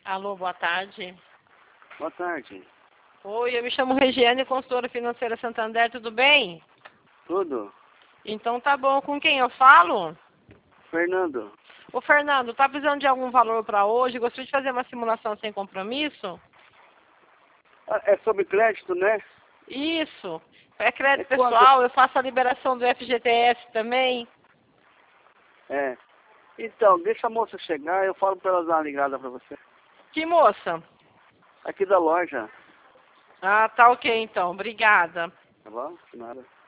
Alô, boa tarde. Boa tarde. Oi, eu me chamo Regiane, consultora financeira Santander, tudo bem? Tudo? Então tá bom, com quem eu falo? Fernando. Ô Fernando, tá precisando de algum valor para hoje? Gostaria de fazer uma simulação sem compromisso? É sobre crédito, né? Isso. É crédito É quanto? pessoal, eu faço a liberação do FGTS também. É. Então, deixa a moça chegar, eu falo pra ela dar uma ligada pra você. Que moça? Aqui da loja. Ah, tá ok então, obrigada. Tá bom? De nada.